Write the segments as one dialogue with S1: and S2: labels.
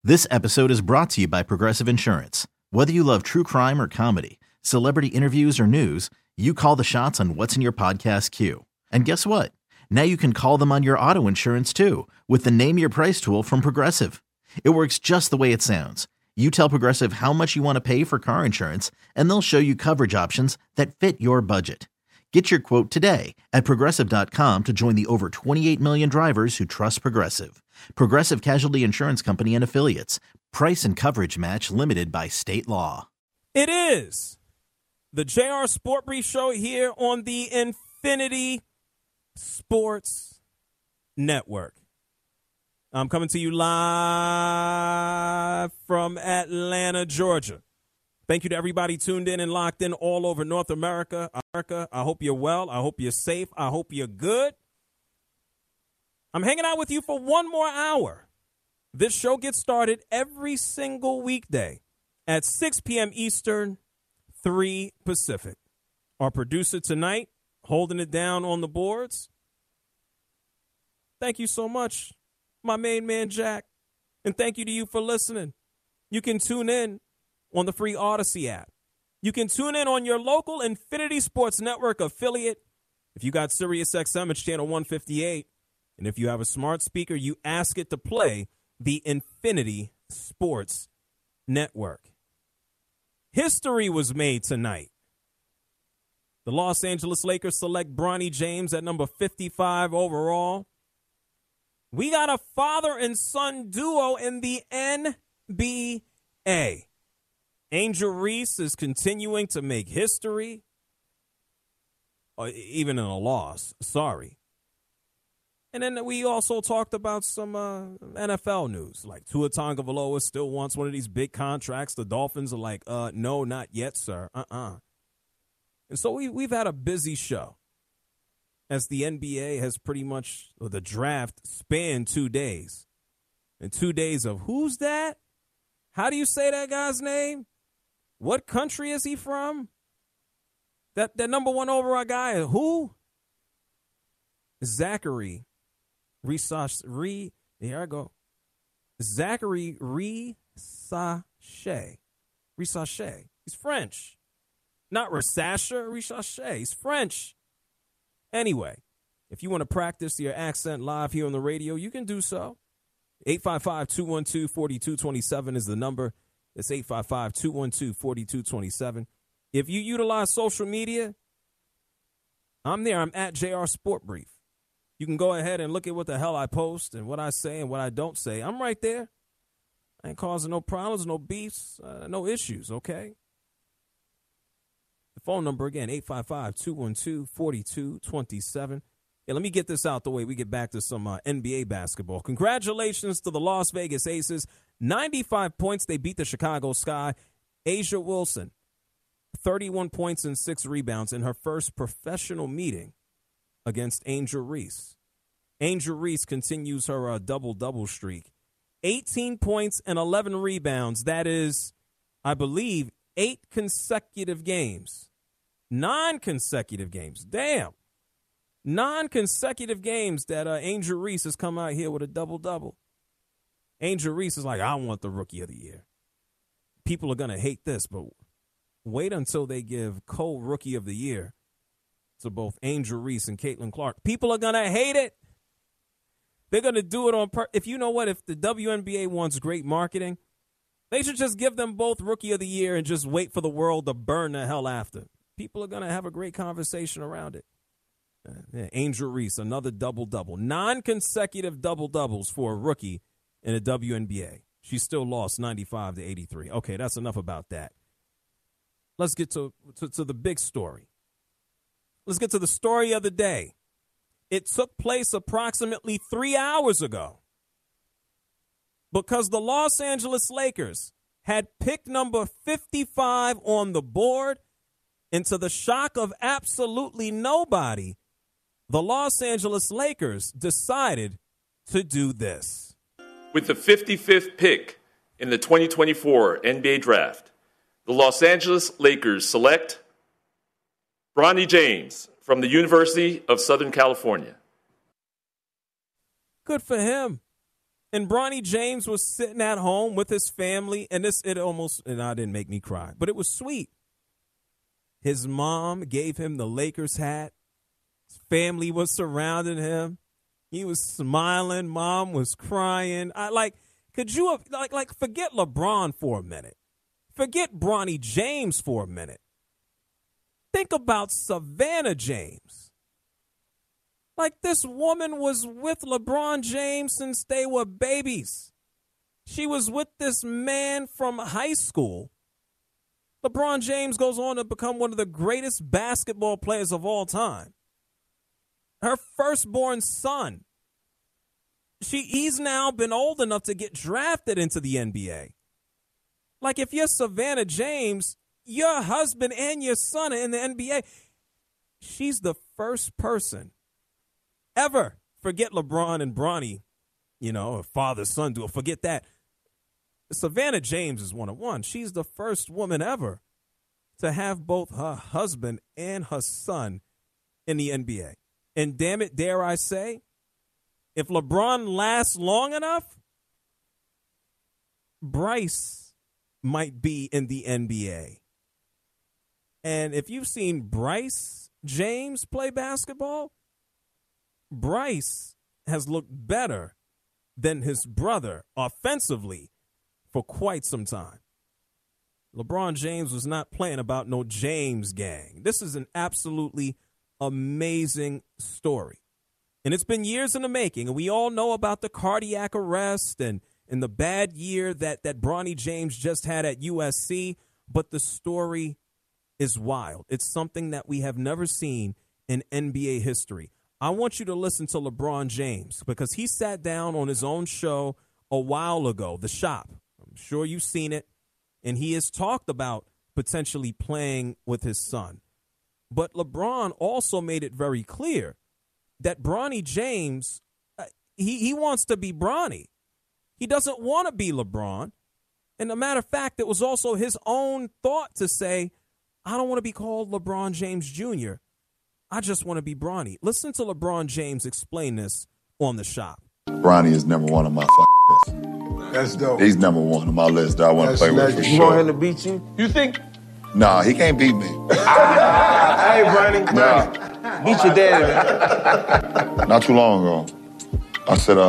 S1: This episode is brought to you by Progressive Insurance. Whether you love true crime or comedy, celebrity interviews or news, you call the shots on what's in your podcast queue. And guess what? Now you can call them on your auto insurance too with the Name Your Price tool from Progressive. It works just the way it sounds. You tell Progressive how much you want to pay for car insurance, and they'll show you coverage options that fit your budget. Get your quote today at Progressive.com to join the over 28 million drivers who trust Progressive. Progressive Casualty Insurance Company and Affiliates. Price and coverage match limited by state law.
S2: It is the JR Sport Brief Show here on the Infinity Sports Network. I'm coming to you live from Atlanta, Georgia. Thank you to everybody tuned in and locked in all over North America. I hope you're well. I hope you're safe. I hope you're good. I'm hanging out with you for one more hour. This show gets started every single weekday at 6 p.m. Eastern, 3 Pacific. Our producer tonight, holding it down on the boards. Thank you so much, my main man, Jack. And thank you to you for listening. You can tune in on the free Odyssey app. You can tune in on your local Infinity Sports Network affiliate. If you got SiriusXM, it's channel 158. And if you have a smart speaker, you ask it to play the Infinity Sports Network. History was made tonight. The Los Angeles Lakers select Bronny James at number 55 overall. We got a father and son duo in the NBA. Angel Reese is continuing to make history, even in a loss. Sorry. And then we also talked about some NFL news, like Tua Tagovailoa still wants one of these big contracts. The Dolphins are like, no, not yet, sir. And so we've had a busy show as the NBA has pretty much, the draft spanned 2 days. And 2 days of who's that? How do you say that guy's name? What country is he from? That number one overall guy, who? Zachary Risashe. Here I go. Zachary Risashe. He's French. Not Risashe, Risashe. He's French. Anyway, if you want to practice your accent live here on the radio, you can do so. 855-212-4227 is the number. It's 855-212-4227. If you utilize social media, I'm there. I'm at JR Sport Brief. You can go ahead and look at what the hell I post and what I say and what I don't say. I'm right there. I ain't causing no problems, no beefs, no issues, okay? The phone number, again, 855-212-4227. Yeah, let me get this out the way. We get back to some NBA basketball. Congratulations to the Las Vegas Aces. 95 points. They beat the Chicago Sky. A'ja Wilson, 31 points and 6 rebounds in her first professional meeting against Angel Reese. Angel Reese continues her double-double streak. 18 points and 11 rebounds. That is, I believe, 8 consecutive games. 9 consecutive games. Damn. 9 consecutive games that Angel Reese has come out here with a double-double. Angel Reese is like, I want the Rookie of the Year. People are going to hate this, but wait until they give co-Rookie of the Year to both Angel Reese and Caitlin Clark. People are going to hate it. They're going to do it on purpose. If you know what, if the WNBA wants great marketing, they should just give them both Rookie of the Year and just wait for the world to burn the hell after. People are going to have a great conversation around it. Angel Reese, another double-double. 9 consecutive double-doubles for a rookie in the WNBA. She still lost 95-83. Okay, that's enough about that. Let's get to the big story. Let's get to the story of the day. It took place approximately 3 hours ago because the Los Angeles Lakers had pick number 55 on the board, and to the shock of absolutely nobody, the Los Angeles Lakers decided to do this.
S3: With the 55th pick in the 2024 NBA Draft, the Los Angeles Lakers select Bronny James from the University of Southern California.
S2: Good for him. And Bronny James was sitting at home with his family, and it didn't make me cry, but it was sweet. His mom gave him the Lakers hat. His family was surrounding him. He was smiling. Mom was crying. Could you have, forget LeBron for a minute. Forget Bronny James for a minute. Think about Savannah James. This woman was with LeBron James since they were babies. She was with this man from high school. LeBron James goes on to become one of the greatest basketball players of all time. Her firstborn son. He's now been old enough to get drafted into the NBA. If you're Savannah James, your husband and your son are in the NBA. She's the first person ever. Forget LeBron and Bronny, father, son duel. Forget that. Savannah James is one of one. She's the first woman ever to have both her husband and her son in the NBA. And damn it, dare I say, if LeBron lasts long enough, Bryce might be in the NBA. And if you've seen Bryce James play basketball, Bryce has looked better than his brother offensively for quite some time. LeBron James was not playing about no James gang. This is an absolutely amazing story. And it's been years in the making, and we all know about the cardiac arrest and the bad year that Bronny James just had at USC, but the story is wild. It's something that we have never seen in NBA history. I want you to listen to LeBron James because he sat down on his own show a while ago, The Shop. I'm sure you've seen it, and he has talked about potentially playing with his son. But LeBron also made it very clear that Bronny James, he wants to be Bronny. He doesn't want to be LeBron. And a matter of fact, it was also his own thought to say, I don't want to be called LeBron James Jr. I just want to be Bronny. Listen to LeBron James explain this on The Shop.
S4: Bronny is number one on my list.
S5: That's dope.
S4: He's number one on my list that I want to play with for sure.
S5: You want him to beat you? You think?
S4: Nah, he can't beat me.
S5: Hey, Bronny.
S4: Nah.
S5: Beat your daddy, man.
S4: Not too long ago, I said,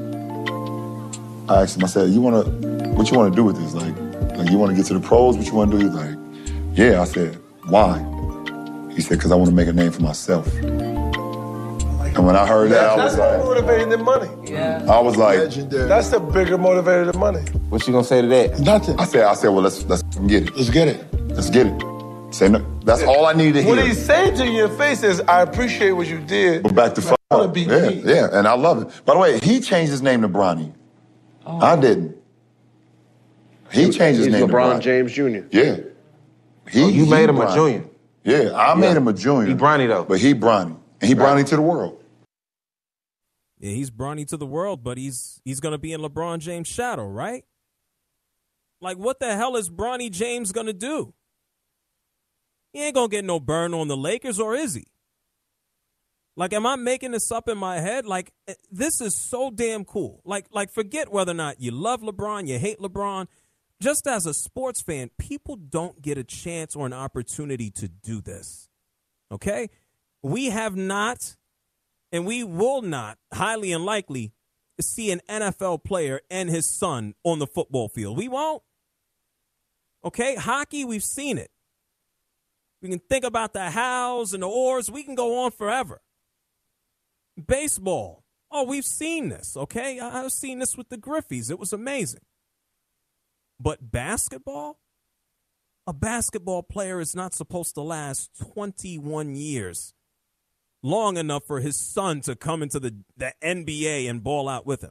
S4: I asked him, I said, what you want to do with this? Like you want to get to the pros? What you want to do? He's like, yeah. I said, why? He said, because I want to make a name for myself. And when I heard that, I was like...
S5: That's more motivating than money.
S4: Yeah. I was like...
S5: Legendary. That's the bigger motivator than money.
S6: What you gonna say to that?
S4: Nothing. I said, well, let's get it.
S5: Let's get it.
S4: Let's get it. Say no. That's all I needed to hear.
S5: What he's saying to you in your face is, I appreciate what you did.
S4: But back to fuck up. Yeah, and I love it. By the way, he changed his name to Bronny. Oh. I didn't. He changed his name to
S6: LeBron James Jr.
S4: Yeah.
S6: You made him a junior.
S4: Yeah, I made him a junior.
S6: He Bronny, though.
S4: But he Bronny. And he Bronny to the world.
S2: Yeah, he's Bronny to the world, but he's going to be in LeBron James' shadow, right? What the hell is Bronny James going to do? He ain't going to get no burn on the Lakers, or is he? Am I making this up in my head? This is so damn cool. Forget whether or not you love LeBron, you hate LeBron. Just as a sports fan, people don't get a chance or an opportunity to do this. Okay? We have not, and we will not, highly unlikely, see an NFL player and his son on the football field. We won't. Okay? Hockey, we've seen it. We can think about the hows and the ors. We can go on forever. Baseball. Oh, we've seen this, okay? I've seen this with the Griffeys. It was amazing. But basketball? A basketball player is not supposed to last 21 years. Long enough for his son to come into the NBA and ball out with him.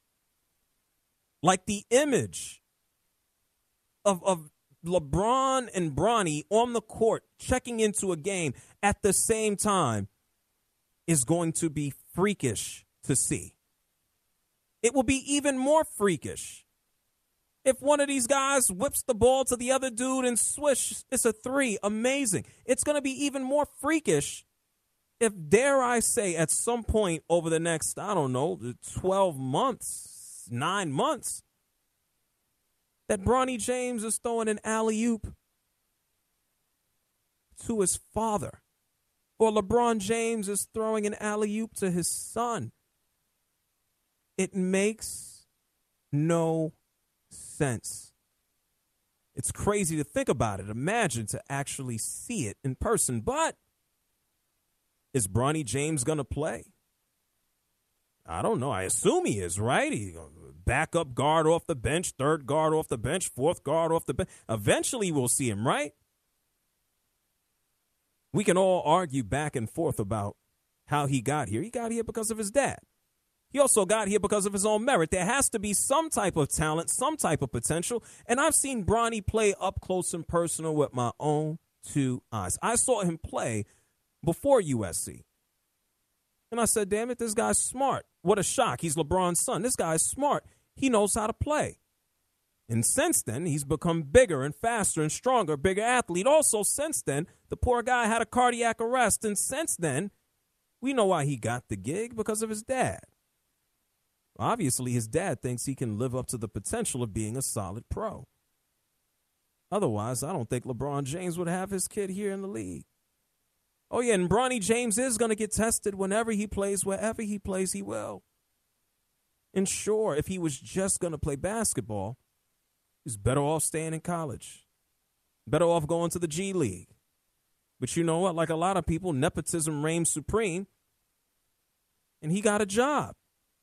S2: The image of LeBron and Bronny on the court checking into a game at the same time is going to be freakish to see. It will be even more freakish if one of these guys whips the ball to the other dude and swish, it's a three. Amazing. It's going to be even more freakish if, dare I say, at some point over the next, 12 months, last 9 months that Bronny James is throwing an alley-oop to his father, or LeBron James is throwing an alley-oop to his son. It makes no sense. It's crazy to think about it. Imagine to actually see it in person. But is Bronny James going to play? I don't know. I assume he is, right? He backup guard off the bench, third guard off the bench, fourth guard off the bench. Eventually we'll see him, right? We can all argue back and forth about how he got here. He got here because of his dad. He also got here because of his own merit. There has to be some type of talent, some type of potential. And I've seen Bronny play up close and personal with my own two eyes. I saw him play before USC. And I said, damn it, this guy's smart. What a shock. He's LeBron's son. This guy's smart. He knows how to play. And since then, he's become bigger and faster and stronger, bigger athlete. Also, since then, the poor guy had a cardiac arrest. And since then, we know why he got the gig, because of his dad. Obviously, his dad thinks he can live up to the potential of being a solid pro. Otherwise, I don't think LeBron James would have his kid here in the league. Oh, yeah, and Bronny James is going to get tested whenever he plays, wherever he plays, he will. And sure, if he was just going to play basketball, he's better off staying in college, better off going to the G League. But you know what? Like a lot of people, nepotism reigns supreme, and he got a job.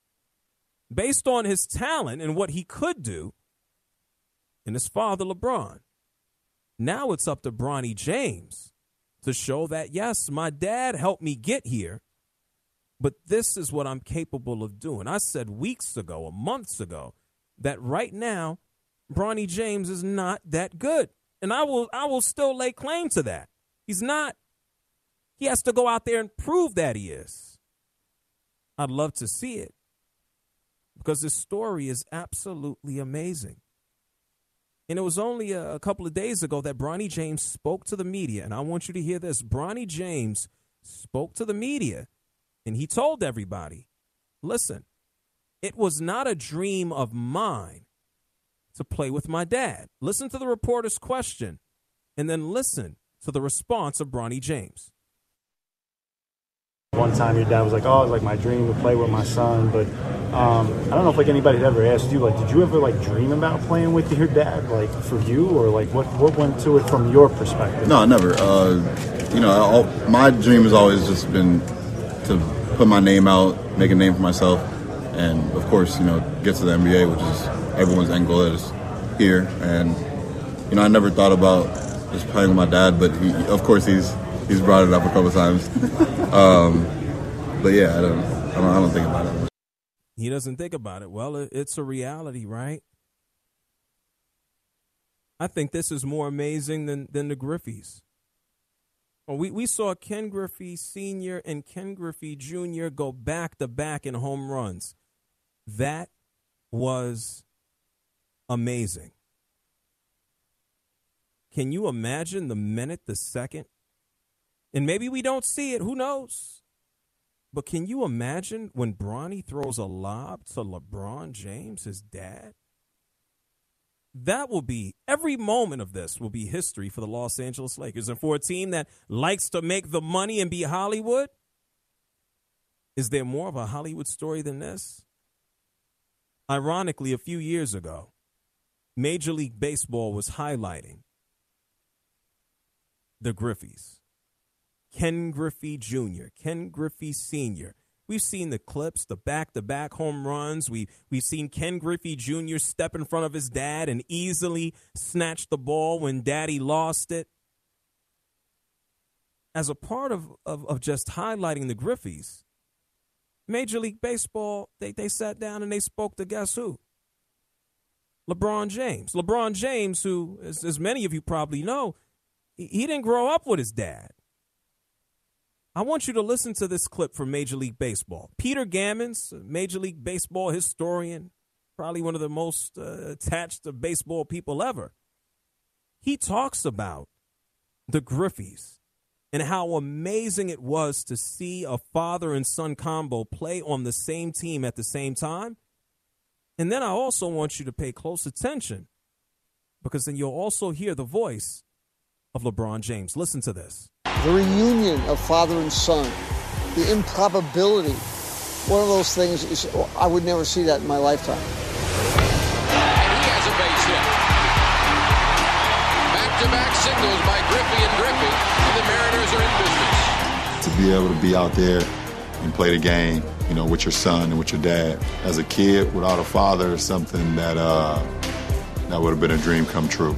S2: Based on his talent and what he could do, and his father, LeBron. Now it's up to Bronny James to show that, yes, my dad helped me get here, but this is what I'm capable of doing. I said weeks ago, or months ago, that right now, Bronny James is not that good. And I will still lay claim to that. He's not. He has to go out there and prove that he is. I'd love to see it, because this story is absolutely amazing. And it was only a couple of days ago that Bronny James spoke to the media. And I want you to hear this. Bronny James spoke to the media, and he told everybody, listen, it was not a dream of mine to play with my dad. Listen to the reporter's question, and then listen to the response of Bronny James.
S7: One time your dad was like, oh, it's like my dream to play with my son. But I don't know if like anybody had ever asked you, like, did you ever like dream about playing with your dad, like for you, or like what went to it from your perspective?
S8: No, never. My dream has always just been to put my name out, make a name for myself, and of course, get to the NBA, which is everyone's end goal that is here. And I never thought about just playing with my dad, but he's brought it up a couple of times. But yeah, I don't think about it.
S2: He doesn't think about it. Well, it's a reality, right? I think this is more amazing than the Griffeys. Well, we saw Ken Griffey Sr. and Ken Griffey Jr. go back-to-back in home runs. That was amazing. Can you imagine the minute, the second? And maybe we don't see it. Who knows? But can you imagine when Bronny throws a lob to LeBron James, his dad? That will be, every moment of this will be history for the Los Angeles Lakers. And for a team that likes to make the money and be Hollywood, is there more of a Hollywood story than this? Ironically, a few years ago, Major League Baseball was highlighting the Griffeys. Ken Griffey Jr., Ken Griffey Sr. We've seen the clips, the back-to-back home runs. We've seen Ken Griffey Jr. step in front of his dad and easily snatch the ball when daddy lost it. As a part of just highlighting the Griffeys, Major League Baseball, they sat down and they spoke to guess who? LeBron James. LeBron James, who, as many of you probably know, he didn't grow up with his dad. I want you to listen to this clip from Major League Baseball. Peter Gammons, Major League Baseball historian, probably one of the most attached to baseball people ever. He talks about the Griffeys and how amazing it was to see a father and son combo play on the same team at the same time. And then I also want you to pay close attention, because then you'll also hear the voice of LeBron James. Listen to this.
S9: The reunion of father and son, the improbability, one of those things is, I would never see that in my lifetime.
S10: And he has a base hit. Back-to-back singles by Griffey and Griffey, and the Mariners are in business.
S4: To be able to be out there and play the game, you know, with your son and with your dad. As a kid, without a father, is something that that would have been a dream come true.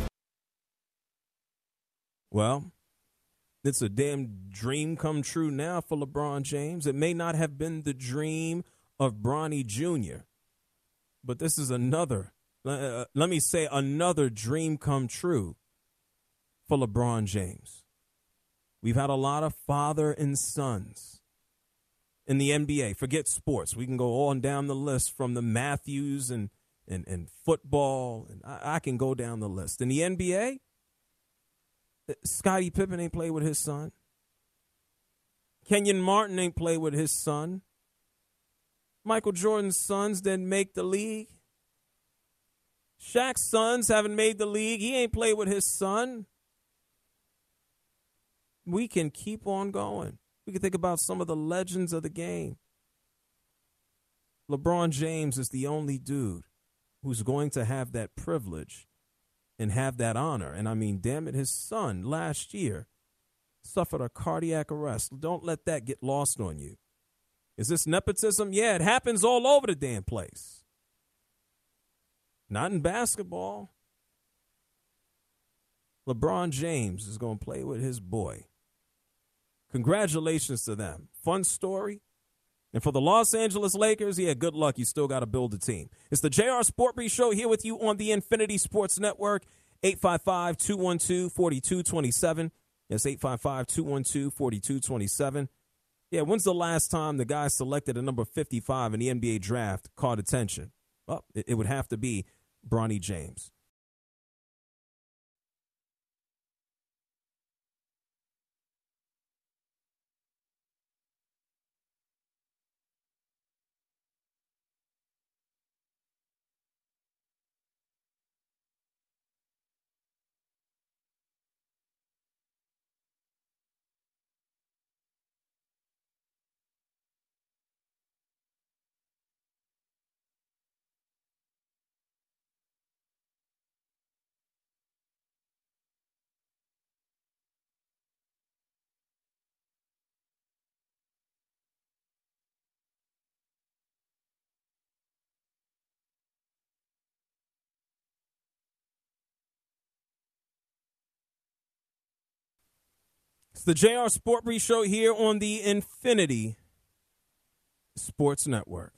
S2: Well, it's a damn dream come true now for LeBron James. It may not have been the dream of Bronny Jr., but this is another, let me say, another dream come true for LeBron James. We've had a lot of father and sons in the NBA. Forget sports. We can go on down the list from the Matthews and football, and I can go down the list. In the NBA, Scottie Pippen ain't played with his son. Kenyon Martin ain't played with his son. Michael Jordan's sons didn't make the league. Shaq's sons haven't made the league. He ain't played with his son. We can keep on going. We can think about some of the legends of the game. LeBron James is the only dude who's going to have that privilege and have that honor. And I mean, damn it, his son last year suffered a cardiac arrest. Don't let that get lost on you. Is this nepotism? Yeah, it happens all over the damn place. Not in basketball. LeBron James is going to play with his boy. Congratulations to them. Fun story. And for the Los Angeles Lakers, yeah, good luck. You still got to build a team. It's the JR Sport Brief Show here with you on the Infinity Sports Network. 855-212-4227. Yes, 855-212-4227. Yeah, when's the last time the guy selected at number 55 in the NBA draft caught attention? Well, it would have to be Bronny James. It's the JR Sport Brief Show here on the Infinity Sports Network.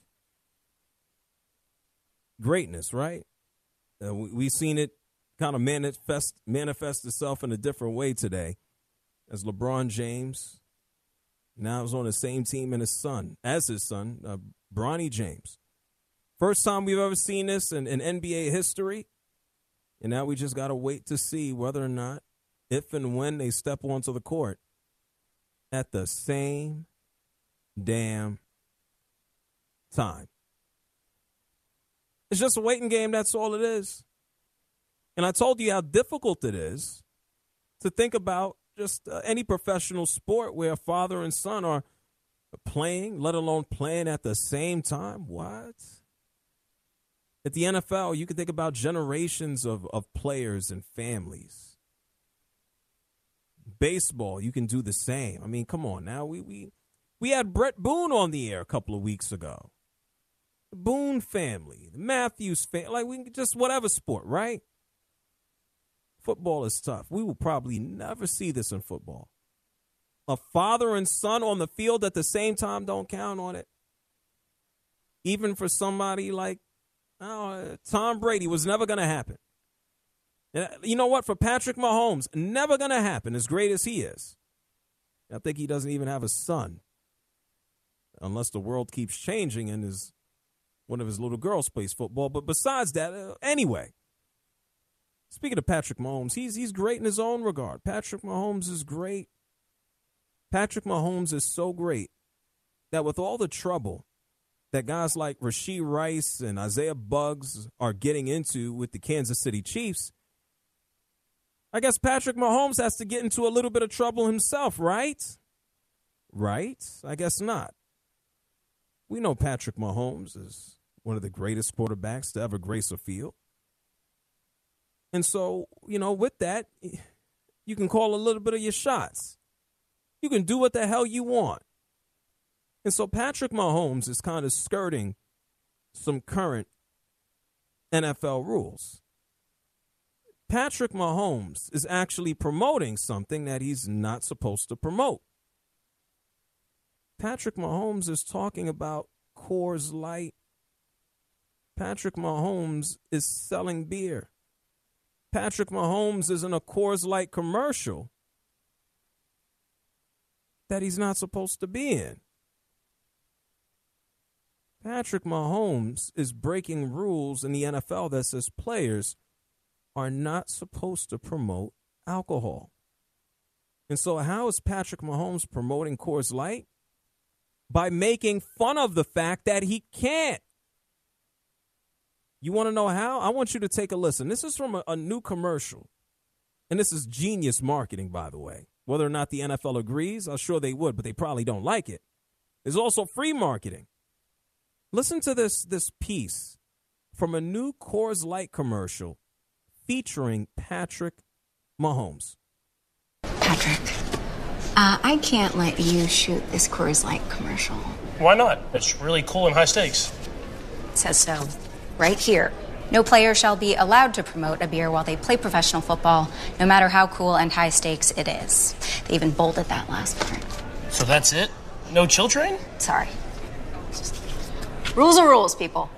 S2: Greatness, right? We've seen it kind of manifest itself in a different way today as LeBron James now is on the same team as his son, Bronny James. First time we've ever seen this in NBA history, and now we just got to wait to see whether or not, if and when they step onto the court at the same damn time. It's just a waiting game, that's all it is. And I told you how difficult it is to think about just any professional sport where a father and son are playing, let alone playing at the same time. What? At the NFL, you can think about generations of players and families. Baseball, you can do the same. I mean, come on now. We had Brett Boone on the air a couple of weeks ago. The Boone family, the Matthews family, like we can just whatever sport, right? Football is tough. We will probably never see this in football. A father and son on the field at the same time, don't count on it. Even for somebody like Tom Brady, was never going to happen. You know what? For Patrick Mahomes, never going to happen, as great as he is. I think he doesn't even have a son. Unless the world keeps changing and one of his little girls plays football. But besides that, anyway. Speaking of Patrick Mahomes, he's great in his own regard. Patrick Mahomes is great. Patrick Mahomes is so great that with all the trouble that guys like Rashee Rice and Isaiah Buggs are getting into with the Kansas City Chiefs, I guess Patrick Mahomes has to get into a little bit of trouble himself, right? Right? I guess not. We know Patrick Mahomes is one of the greatest quarterbacks to ever grace a field. And so, with that, you can call a little bit of your shots. You can do what the hell you want. And so Patrick Mahomes is kind of skirting some current NFL rules. Patrick Mahomes is actually promoting something that he's not supposed to promote. Patrick Mahomes is talking about Coors Light. Patrick Mahomes is selling beer. Patrick Mahomes is in a Coors Light commercial that he's not supposed to be in. Patrick Mahomes is breaking rules in the NFL that says players are not supposed to promote alcohol. And so how is Patrick Mahomes promoting Coors Light? By making fun of the fact that he can't. You want to know how? I want you to take a listen. This is from a new commercial. And this is genius marketing, by the way. Whether or not the NFL agrees, I'm sure they would, but they probably don't like it. There's also free marketing. Listen to this piece from a new Coors Light commercial featuring Patrick Mahomes.
S11: Patrick, I can't let you shoot this Coors Light commercial.
S12: Why not? It's really cool and high stakes.
S11: It says so right here. No player shall be allowed to promote a beer while they play professional football, no matter how cool and high stakes it is. They even bolded that last part.
S12: So that's it? No chill train?
S11: Sorry. Rules are rules, people.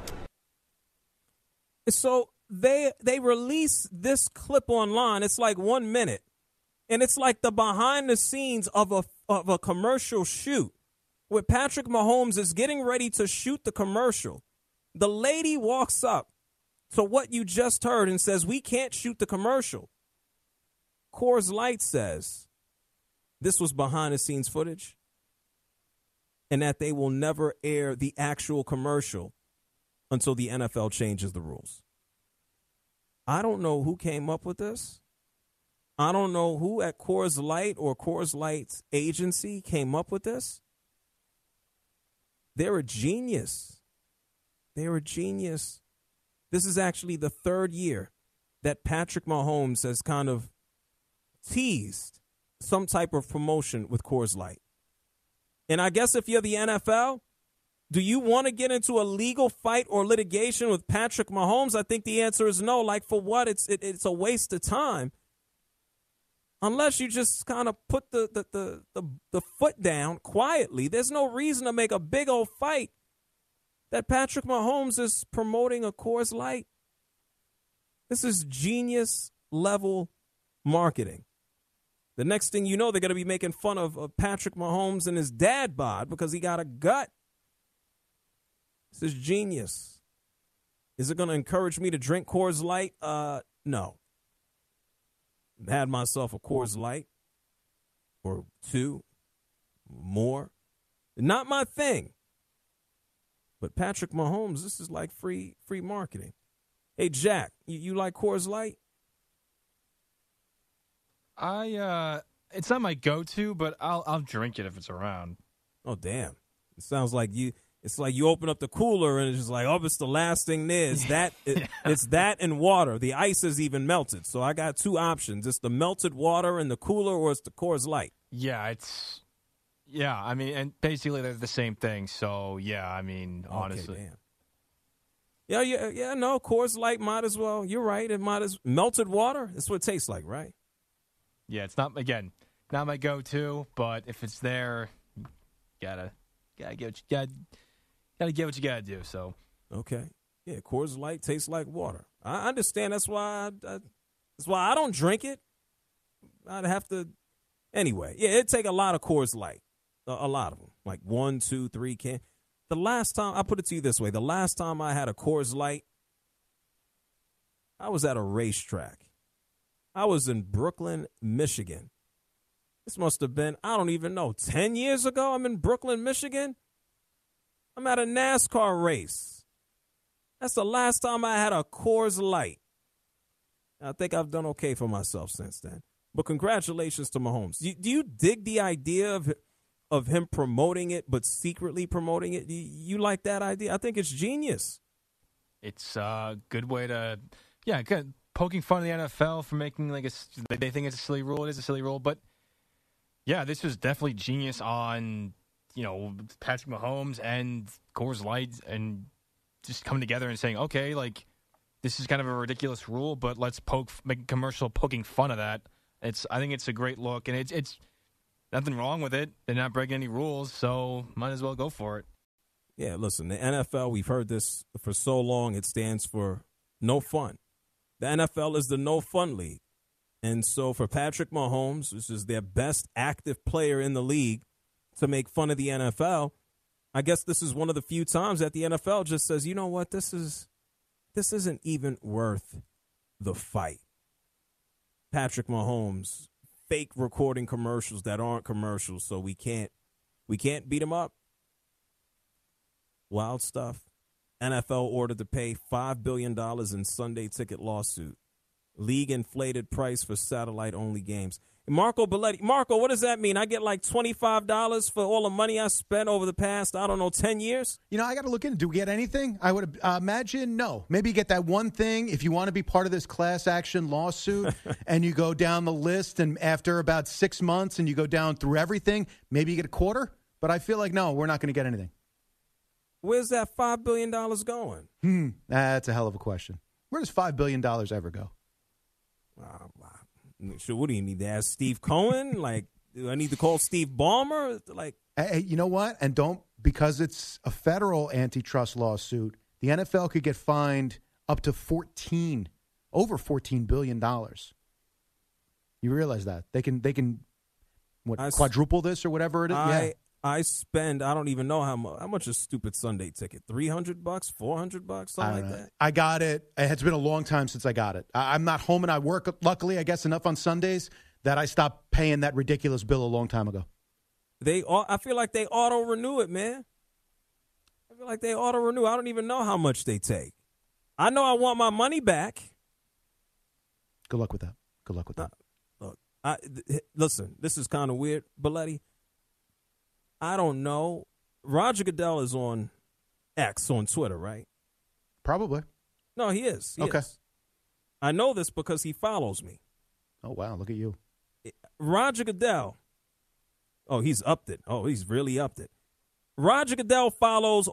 S2: So they release this clip online. It's like 1 minute. And it's like the behind the scenes of a commercial shoot where Patrick Mahomes is getting ready to shoot the commercial. The lady walks up to what you just heard and says, "We can't shoot the commercial." Coors Light says this was behind the scenes footage and that they will never air the actual commercial until the NFL changes the rules. I don't know who came up with this. I don't know who at Coors Light or Coors Light's agency came up with this. They're a genius. They're a genius. This is actually the third year that Patrick Mahomes has kind of teased some type of promotion with Coors Light. And I guess if you're the NFL, do you want to get into a legal fight or litigation with Patrick Mahomes? I think the answer is no. Like, for what? It's a waste of time. Unless you just kind of put the foot down quietly. There's no reason to make a big old fight that Patrick Mahomes is promoting a Coors Light. This is genius level marketing. The next thing you know, they're going to be making fun of Patrick Mahomes and his dad bod because he got a gut. This is genius. Is it going to encourage me to drink Coors Light? No. Had myself a Coors Light or two more. Not my thing. But Patrick Mahomes, this is like free marketing. Hey, Jack, you like Coors Light?
S13: It's not my go-to, but I'll drink it if it's around.
S2: Oh, damn. It sounds like it's like you open up the cooler and it's just like, oh, it's the last thing there. It's that and water. The ice is even melted. So I got two options. It's the melted water in the cooler or it's the Coors Light.
S13: Yeah, I mean, and basically they're the same thing. So, yeah, I mean, honestly.
S2: Okay, damn. Yeah, no, Coors Light might as well. You're right. It might as melted water. That's what it tastes like, right?
S13: Yeah, it's not my go-to, but if it's there, gotta get what you gotta do. So
S2: okay, yeah, Coors Light tastes like water. I understand. That's why I don't drink it. I'd have to anyway. Yeah, it'd take a lot of Coors Light, a lot of them, like 1, 2, 3 cans. The last time, I put it to you this way: the last time I had a Coors Light, I was at a racetrack. I was in Brooklyn, Michigan. This must have been, I don't even know, 10 years ago. I'm in Brooklyn, Michigan. I'm at a NASCAR race. That's the last time I had a Coors Light. I think I've done okay for myself since then. But congratulations to Mahomes. Do you dig the idea of him promoting it, but secretly promoting it? You like that idea? I think it's genius.
S13: It's a good way to, poking fun at the NFL for making they think it's a silly rule. It is a silly rule, but yeah, this was definitely genius on Patrick Mahomes and Coors Light and just coming together and saying, okay, this is kind of a ridiculous rule, but let's make a commercial poking fun of that. I think it's a great look, and it's nothing wrong with it. They're not breaking any rules, so might as well go for it.
S2: Yeah, listen, the NFL, we've heard this for so long, it stands for no fun. The NFL is the no fun league. And so for Patrick Mahomes, which is their best active player in the league, to make fun of the NFL, I guess this is one of the few times that the NFL just says, you know what, this isn't even worth the fight. Patrick Mahomes, fake recording commercials that aren't commercials, so we can't beat him up. Wild stuff. NFL ordered to pay $5 billion in Sunday ticket lawsuit. League inflated price for satellite-only games. Marco Belletti. Marco, what does that mean? I get like $25 for all the money I spent over the past, 10 years?
S14: I got to look into it. Do we get anything? I would imagine no. Maybe you get that one thing if you want to be part of this class action lawsuit and you go down the list, and after about 6 months and you go down through everything, maybe you get a quarter. But I feel like, no, we're not going to get anything.
S2: Where's that $5 billion going?
S14: That's a hell of a question. Where does $5 billion ever go?
S2: So what do you need to ask Steve Cohen? Do I need to call Steve Ballmer?
S14: Hey, you know what? And because it's a federal antitrust lawsuit, the NFL could get fined up to over $14 billion. You realize that they can quadruple this or whatever it is.
S2: I spend, I don't even know how much a stupid Sunday ticket, $300, $400, something like that.
S14: I got it. It's been a long time since I got it. I'm not home and I work, luckily, I guess, enough on Sundays that I stopped paying that ridiculous bill a long time ago.
S2: I feel like they auto-renew it, man. I feel like they auto-renew. I don't even know how much they take. I know I want my money back.
S14: Good luck with that.
S2: Look, listen, this is kind of weird, Belletti. I don't know. Roger Goodell is on X on Twitter, right?
S14: Probably.
S2: No, he is. He
S14: okay.
S2: is. I know this because he follows me.
S14: Oh, wow. Look at you.
S2: Roger Goodell. Oh, he's upped it. Oh, he's really upped it. Roger Goodell follows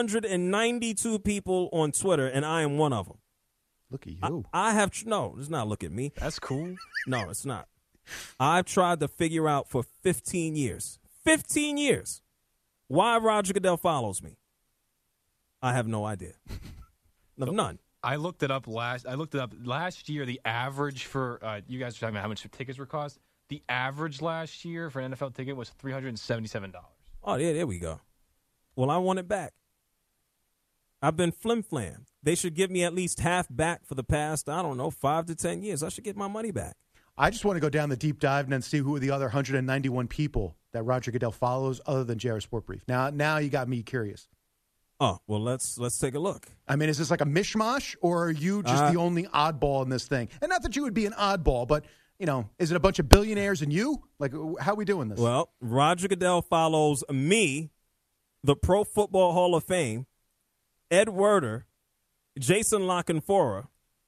S2: 192 people on Twitter, and I am one of them.
S14: Look at you.
S2: I have no, it's not look at me.
S13: That's cool.
S2: No, it's not. I've tried to figure out for 15 years. 15 years. Why Roger Goodell follows me? I have no idea. None.
S13: I looked it up last year. The average for you guys were talking about how much tickets were cost. The average last year for an NFL ticket was $377.
S2: Oh, yeah, there we go. Well, I want it back. I've been flim-flam. They should give me at least half back for the past, 5 to 10 years. I should get my money back.
S14: I just want to go down the deep dive and then see who are the other 191 people that Roger Goodell follows other than JR Sport Brief. Now you got me curious.
S2: Oh, well, let's take a look.
S14: I mean, is this like a mishmash, or are you just the only oddball in this thing? And not that you would be an oddball, but, is it a bunch of billionaires and you? How are we doing this?
S2: Well, Roger Goodell follows me, the Pro Football Hall of Fame, Ed Werder, Jason LaCanfora,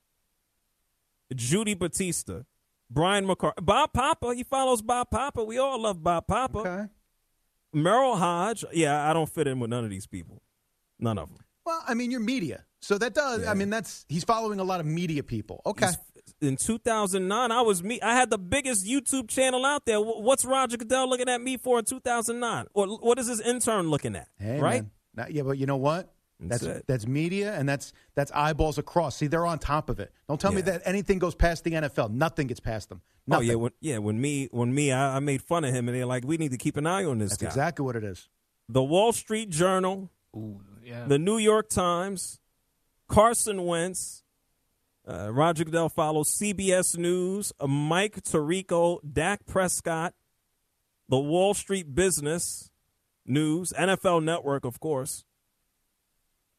S2: Judy Batista, Brian McCarthy, Bob Papa. He follows Bob Papa. We all love Bob Papa.
S14: Okay.
S2: Merrill Hodge. Yeah, I don't fit in with none of these people. None of them.
S14: Well, I mean, you're media. So that does, yeah. He's following a lot of media people. Okay.
S2: In 2009, I had the biggest YouTube channel out there. What's Roger Goodell looking at me for in 2009? Or what is his intern looking at?
S14: Hey,
S2: right?
S14: Man. Yeah, but you know what? That's media, and that's eyeballs across. See, they're on top of it. Don't tell me that anything goes past the NFL. Nothing gets past them. Nothing.
S2: Oh yeah, when I made fun of him, and they're like, we need to keep an eye on this guy.
S14: That's exactly what it is.
S2: The Wall Street Journal, the New York Times, Carson Wentz, Roger Goodell follows CBS News, Mike Tirico, Dak Prescott, the Wall Street Business News, NFL Network, of course.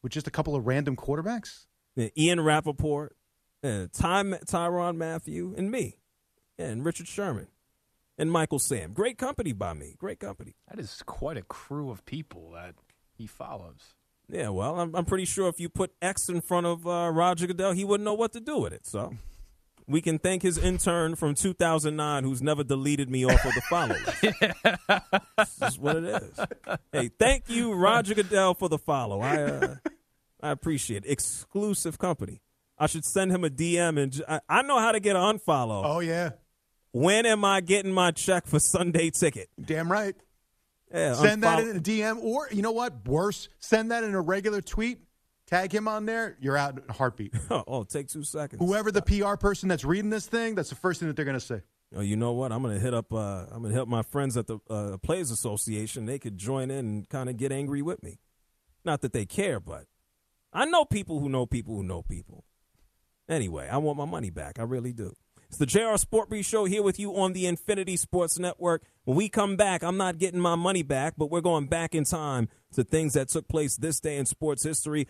S14: with just a couple of random quarterbacks?
S2: Yeah, Ian Rappaport, Tyrann Mathieu, and me, and Richard Sherman, and Michael Sam. Great company by me. Great company.
S13: That is quite a crew of people that he follows.
S2: Yeah, well, I'm pretty sure if you put X in front of Roger Goodell, he wouldn't know what to do with it. So we can thank his intern from 2009 who's never deleted me off of the follow list. This is what it is. Hey, thank you, Roger Goodell, for the follow. I appreciate it. Exclusive company. I should send him a DM, and I know how to get an unfollow.
S14: Oh, yeah.
S2: When am I getting my check for Sunday Ticket?
S14: Damn right.
S2: Yeah,
S14: send that in a DM, or you know what? Worse, send that in a regular tweet. Tag him on there. You're out in a heartbeat.
S2: Oh, take 2 seconds.
S14: Whoever the PR person that's reading this thing, that's the first thing that they're going to say.
S2: Oh, you know what? I'm going to hit up. I'm going to help my friends at the Players Association. They could join in and kind of get angry with me. Not that they care, but I know people who know people who know people. Anyway, I want my money back. I really do. It's the JR Sport Brief Show here with you on the Infinity Sports Network. When we come back, I'm not getting my money back, but we're going back in time to things that took place this day in sports history.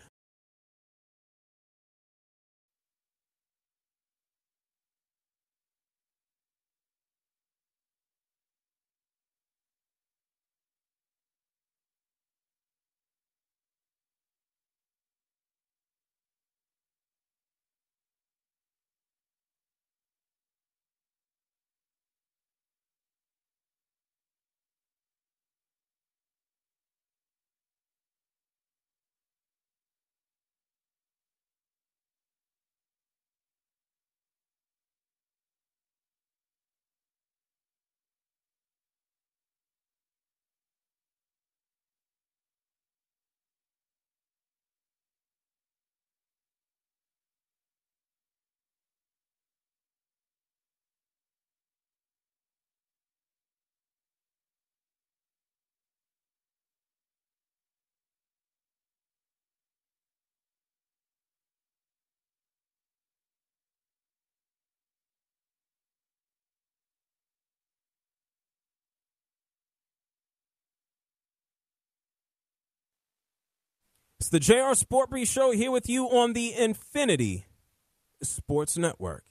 S2: It's the JR Sport Brief Show here with you on the Infinity Sports Network.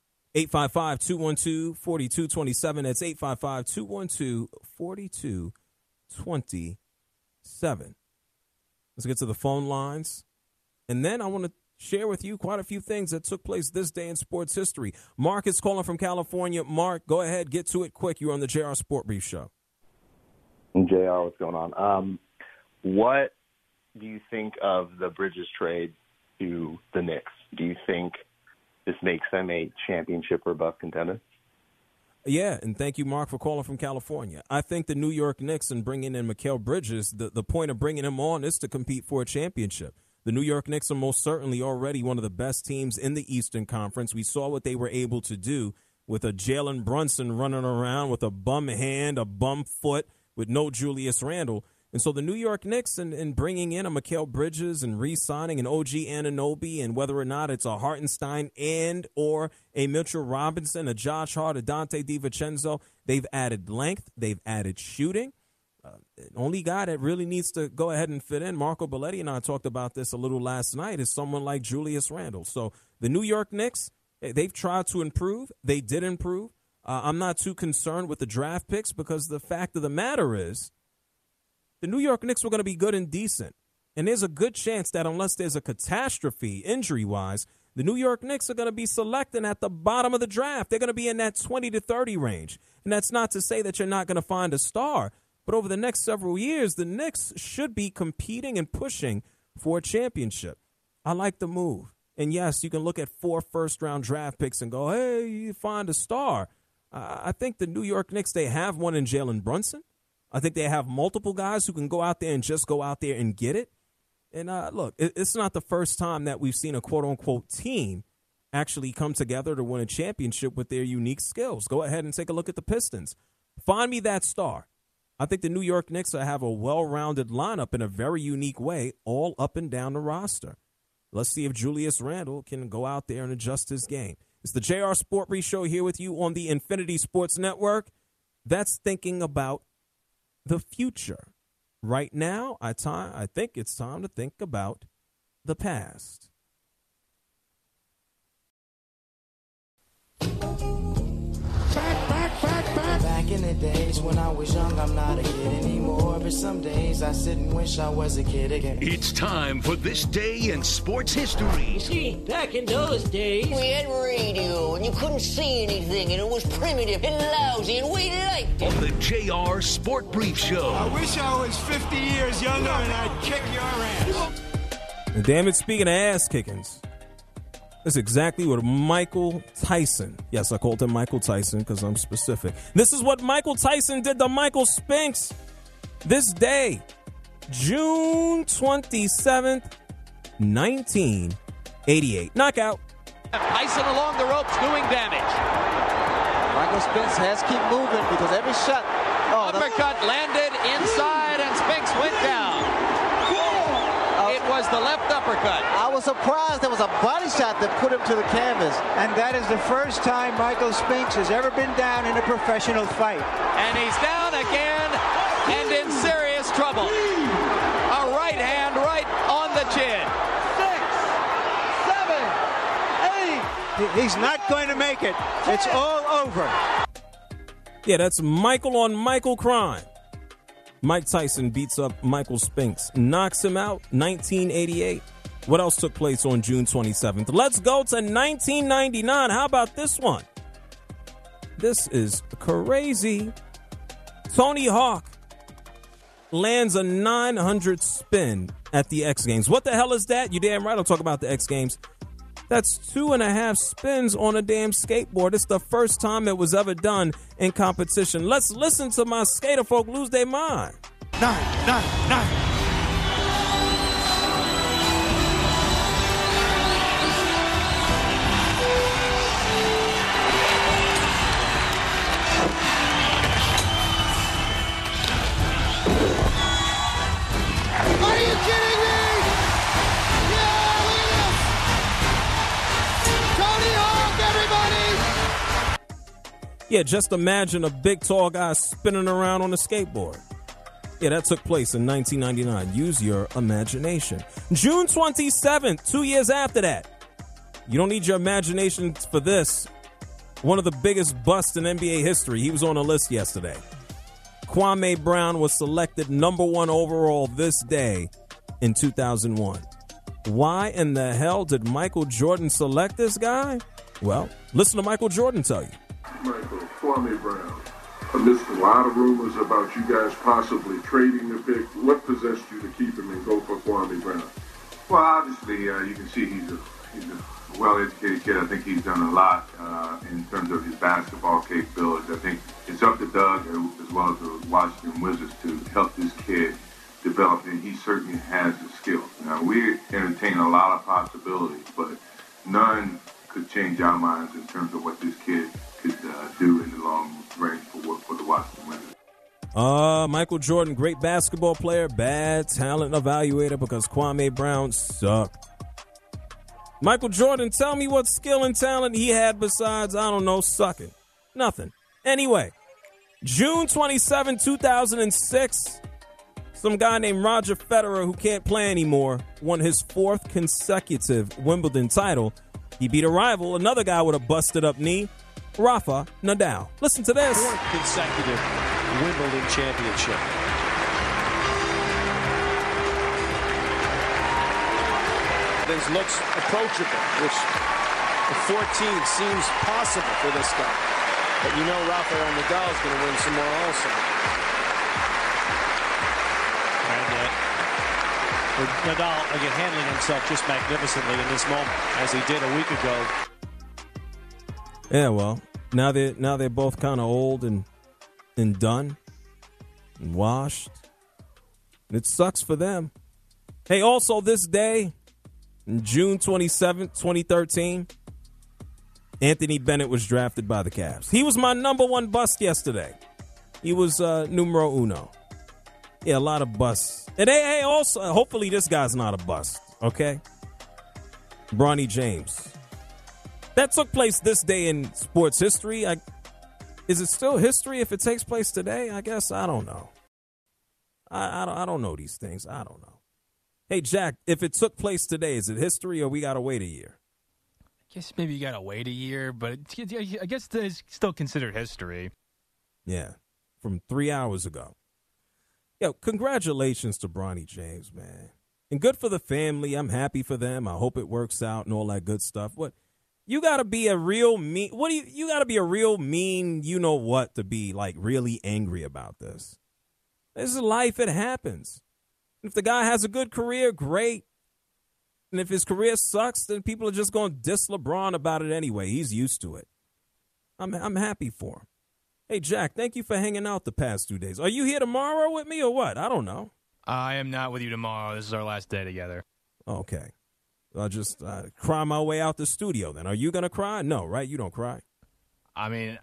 S2: 855-212-4227. That's 855-212-4227. Let's get to the phone lines. And then I want to share with you quite a few things that took place this day in sports history. Mark is calling from California. Mark, go ahead. Get to it quick. You're on the JR Sport Brief Show.
S15: JR, what's going on? What do you think of the Bridges trade to the Knicks? Do you think this makes them a championship or bust contender?
S2: Yeah, and thank you, Mark, for calling from California. I think the New York Knicks and bringing in Mikal Bridges, the point of bringing him on is to compete for a championship. The New York Knicks are most certainly already one of the best teams in the Eastern Conference. We saw what they were able to do with a Jalen Brunson running around with a bum hand, a bum foot, with no Julius Randle. And so the New York Knicks and bringing in a Mikal Bridges and re-signing an OG Anunoby, and whether or not it's a Hartenstein and or a Mitchell Robinson, a Josh Hart, a Dante DiVincenzo, they've added length, they've added shooting. The only guy that really needs to go ahead and fit in, Marco Belletti and I talked about this a little last night, is someone like Julius Randle. So the New York Knicks, they've tried to improve. They did improve. I'm not too concerned with the draft picks because the fact of the matter is, the New York Knicks were going to be good and decent. And there's a good chance that unless there's a catastrophe injury-wise, the New York Knicks are going to be selecting at the bottom of the draft. They're going to be in that 20 to 30 range. And that's not to say that you're not going to find a star. But over the next several years, the Knicks should be competing and pushing for a championship. I like the move. And, yes, you can look at 4 first-round draft picks and go, hey, you find a star. I think the New York Knicks, they have one in Jalen Brunson. I think they have multiple guys who can go out there and just go out there and get it. And, look, it's not the first time that we've seen a quote-unquote team actually come together to win a championship with their unique skills. Go ahead and take a look at the Pistons. Find me that star. I think the New York Knicks have a well-rounded lineup in a very unique way all up and down the roster. Let's see if Julius Randle can go out there and adjust his game. It's the JR Sport Brief Show here with you on the Infinity Sports Network. That's thinking about the future. Right now, I think it's time to think about the past.
S16: Back in the days when I was young, I'm not a kid anymore. But some days I sit and wish I was a kid again.
S17: It's time for This Day in Sports History.
S18: See, back in those days, we had radio and you couldn't see anything and it was primitive and lousy and we liked it.
S17: On the JR Sport Brief Show.
S19: I wish I was 50 years younger and I'd kick your ass.
S2: And damn it, speaking of ass kickings, that's exactly what Michael Tyson, yes, I called him Michael Tyson because I'm specific. This is what Michael Tyson did to Michael Spinks this day, June 27th, 1988. Knockout.
S20: Tyson along the ropes doing damage.
S21: Michael Spinks has to keep moving because every shot.
S20: Uppercut landed inside and Spinks went down. It was the left uppercut.
S21: I was surprised there was a body shot that put him to the canvas.
S22: And that is the first time Michael Spinks has ever been down in a professional fight.
S20: And he's down again and in serious trouble. A right hand right on the chin.
S22: 6, 7, 8. He's not going to make it. It's all over.
S2: Yeah, that's Michael on Michael crime. Mike Tyson beats up Michael Spinks, knocks him out, 1988. What else took place on June 27th? Let's go to 1999. How about this one? This is crazy. Tony Hawk lands a 900 spin at the X Games. What the hell is that? You damn right I'll talk about the X Games. That's 2.5 spins on a damn skateboard. It's the first time it was ever done in competition. Let's listen to my skater folk lose their mind.
S19: 9, 9, 9.
S2: Yeah, just imagine a big, tall guy spinning around on a skateboard. Yeah, that took place in 1999. Use your imagination. June 27th, 2 years after that. You don't need your imagination for this. One of the biggest busts in NBA history. He was on a list yesterday. Kwame Brown was selected number 1 overall this day in 2001. Why in the hell did Michael Jordan select this guy? Well, listen to Michael Jordan tell you.
S23: Michael, Kwame Brown. Amidst a lot of rumors about you guys possibly trading the pick, what possessed you to keep him and go for Kwame Brown?
S24: Well, obviously, you can see he's a well-educated kid. I think he's done a lot in terms of his basketball capabilities. I think it's up to Doug as well as the Washington Wizards to help this kid develop, and he certainly has the skills. Now, we entertain a lot of possibilities, but none could change our minds in terms of what this kid could do in the long range for the Washington Wizards.
S2: Michael Jordan, great basketball player, bad talent evaluator because Kwame Brown sucked. Michael Jordan, tell me what skill and talent he had besides, I don't know, sucking. Nothing. Anyway, June 27, 2006, some guy named Roger Federer, who can't play anymore, won his 4th consecutive Wimbledon title. He beat a rival, another guy with a busted up knee, Rafa Nadal. Listen to this.
S25: 4th consecutive Wimbledon championship. This looks approachable, which the 14 seems possible for this guy. But you know Rafael Nadal is going to win some more also. And Nadal, again, handling himself just magnificently in this moment, as he did a week ago.
S2: Yeah, well, now they're both kind of old and done and washed. It sucks for them. Hey, also this day, June 27th, 2013, Anthony Bennett was drafted by the Cavs. He was my number 1 bust yesterday. He was numero uno. Yeah, a lot of busts. And hey, also, hopefully this guy's not a bust, okay? Bronny James. That took place this day in sports history. Is it still history if it takes place today? I guess I don't know. I don't know these things. I don't know. Hey, Jack, if it took place today, is it history or we got to wait a year?
S13: I guess maybe you got to wait a year, but I guess it's still considered history.
S2: Yeah, from 3 hours ago. Yo, congratulations to Bronny James, man. And good for the family. I'm happy for them. I hope it works out and all that good stuff. What? You got to be a real mean. You got to be a real mean, you know what, to be like really angry about this. This is life. It happens. If the guy has a good career, great. And if his career sucks, then people are just going to diss LeBron about it anyway. He's used to it. I'm happy for him. Hey, Jack, thank you for hanging out the past 2 days. Are you here tomorrow with me or what? I don't know.
S13: I am not with you tomorrow. This is our last day together.
S2: Okay. I'll just cry my way out the studio then. Are you going to cry? No, right? You don't cry.
S13: I mean,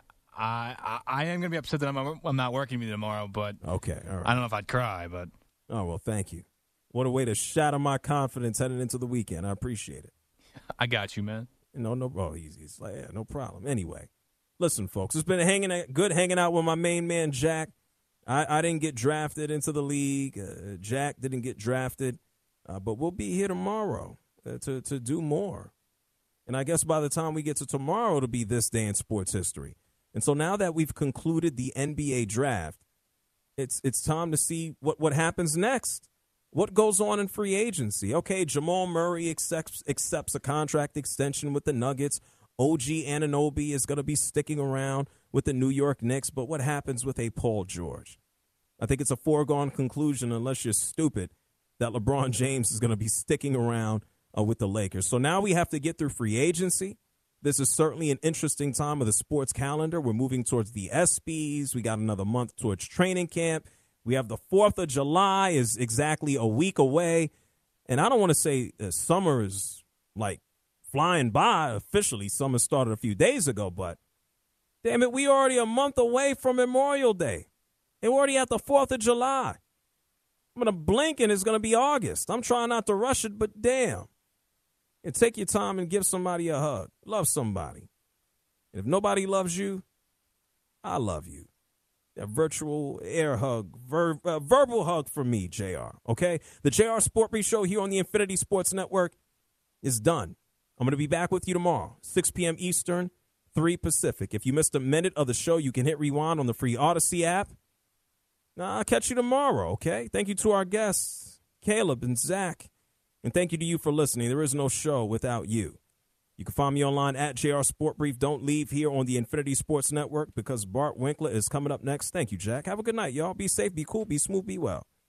S13: I am going to be upset that I'm not working with you tomorrow, but
S2: okay, all right.
S13: I don't know if I'd cry, but.
S2: Oh, well, thank you. What a way to shatter my confidence heading into the weekend. I appreciate it.
S13: I got you, man.
S2: No, easy. It's like, yeah, no problem. Anyway, listen, folks, it's been good hanging out with my main man, Jack. I didn't get drafted into the league. Jack didn't get drafted, but we'll be here tomorrow to do more. And I guess by the time we get to tomorrow, it'll be this day in sports history. And so now that we've concluded the NBA draft, it's time to see what happens next. What goes on in free agency? Okay, Jamal Murray accepts a contract extension with the Nuggets. OG Anunoby is going to be sticking around with the New York Knicks. But what happens with a Paul George? I think it's a foregone conclusion, unless you're stupid, that LeBron James is going to be sticking around with the Lakers. So now we have to get through free agency. This is certainly an interesting time of the sports calendar. We're moving towards the ESPYs. We got another month towards training camp. We have the 4th of July is exactly a week away. And I don't want to say summer is like flying by officially. Summer started a few days ago, but damn it, we already a month away from Memorial Day. And we're already at the 4th of July. I'm going to blink and it's going to be August. I'm trying not to rush it, but damn. And take your time and give somebody a hug. Love somebody. And if nobody loves you, I love you. A virtual air hug, verbal hug from me, JR. Okay? The JR Sport Brief Show here on the Infinity Sports Network is done. I'm going to be back with you tomorrow, 6 p.m. Eastern, 3 Pacific. If you missed a minute of the show, you can hit rewind on the free Odyssey app. Now, I'll catch you tomorrow, okay? Thank you to our guests, Caleb and Zach. And thank you to you for listening. There is no show without you. You can find me online at JR Sport Brief. Don't leave here on the Infinity Sports Network because Bart Winkler is coming up next. Thank you, Jack. Have a good night, y'all. Be safe, be cool, be smooth, be well.